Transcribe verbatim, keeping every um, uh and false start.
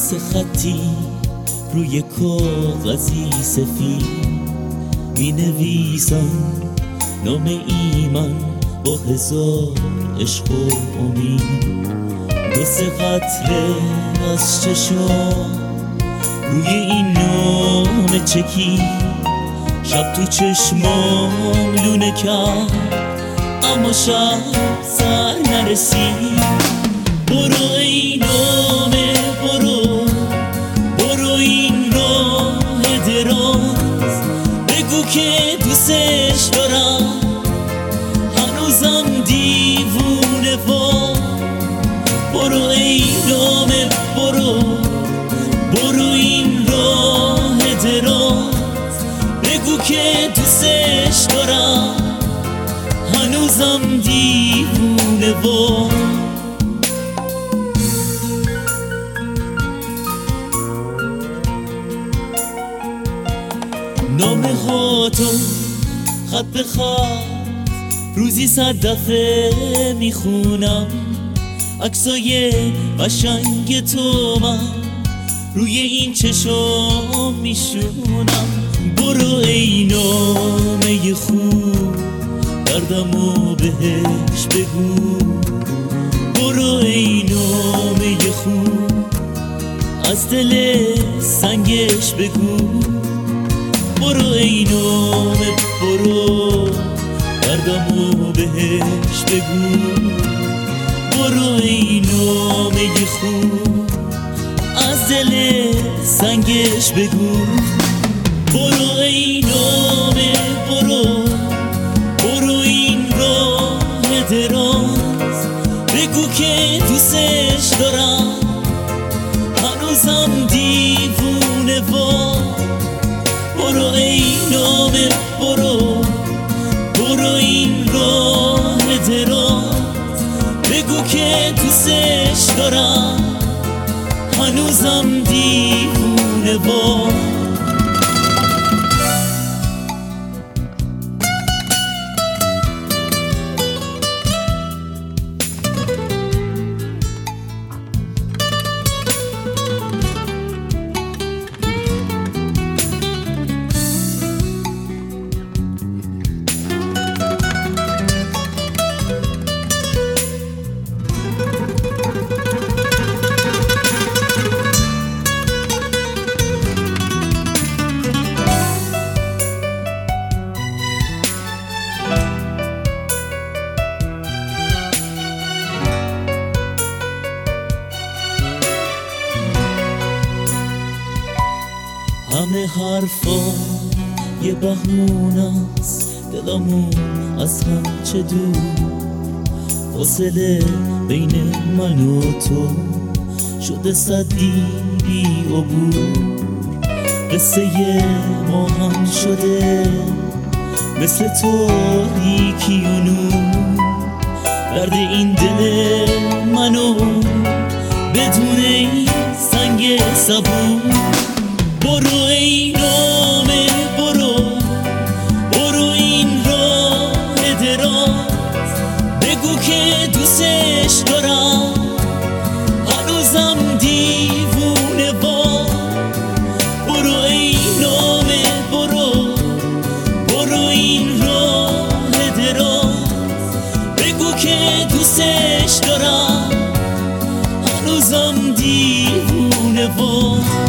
مثل خطی روی کاغذی سفید می نویسم نام ایمن با هزار عشق و امید. دو سه قطره از چشام روی این نام چکی، شب تو چشمام لونه کرد اما شب سر نرسید. برو ای نامه برو، برو این راه دراز، بگو که دوستش دارم هنوزم دیوونه وار. برو ای نامه برو، برو این راه دراز، بگو که دوستش دارم هنوزم دیوونه وار. نامه ها تو خط به خط روزی صد دفعه میخونم، عکسای قشنگ تو من روی این چشم میشونم. برو ای نامه خوب دردمو بهش بگو، برو ای نامه خوب از دل سنگش بگو. برو ای نامه برو دردمو بهش بگو، برو ای نامه خوب از دل سنگش بگو. برو ای نامه برو، برو این راه دراز، بگو که دوستش دارم هنوزم دیوونه وار. برو ای نامه برو، برو این راه دراز، بگو که دوستش دارم هنوزم دیوونه وار. همه حرفا یه بهونه است، دلمون از هم چه دور، فاصله بین من و تو شده صدی بی عبور. قصه ما هم شده مثل تاریکی و نور، درد این دل منو بدون این سنگ صبور. برو ای نامه برو، برو این راه دراز، بگو که دوستش دارم هنوزم دیوونه وار. برو ای نامه برو، برو این راه دراز، بگو که دوستش دارم هنوزم دیوونه وار.